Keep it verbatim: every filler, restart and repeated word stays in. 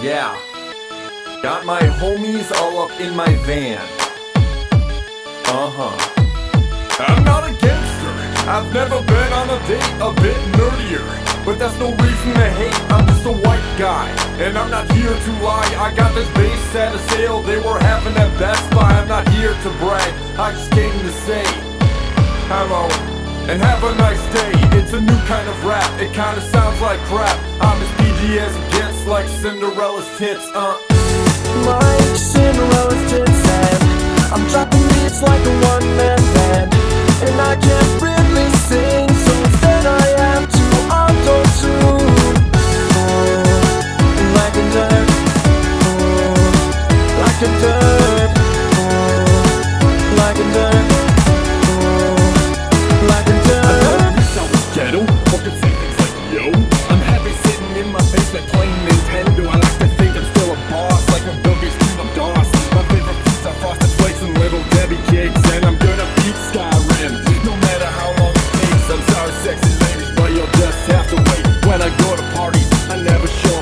Yeah, got my homies all up in my van. Uh-huh. I'm not a gangster, I've never been on a date a bit nerdier, but that's no reason to hate, I'm just a white guy, and I'm not here to lie. I got this bass at a sale, they were having at Best Buy. I'm not here to brag, I just came to say hello, and have a nice day. It's a new kind of rap, it kinda sounds like crap. I'm as P G as it gets, like Cinderella's tits, uh Like Cinderella's tits, and I'm dropping beats like a one-man band, and I can't really sing, so instead I have to auto-tune. Oh, like a nerd, oh, like a nerd, oh, like a nerd, oh, like a nerd. I sound ghetto, fucking say things like yo. I'm happy sitting in my basement playing Nintendo. I like to think I'm still a boss, like a Bill's Team of DOS. My favorite foods are Frosted Flakes and Little Debbie cakes, and I'm gonna beat Skyrim, no matter how long it takes. I'm sorry, sexy ladies, but you'll just have to wait. When I go to parties, I never show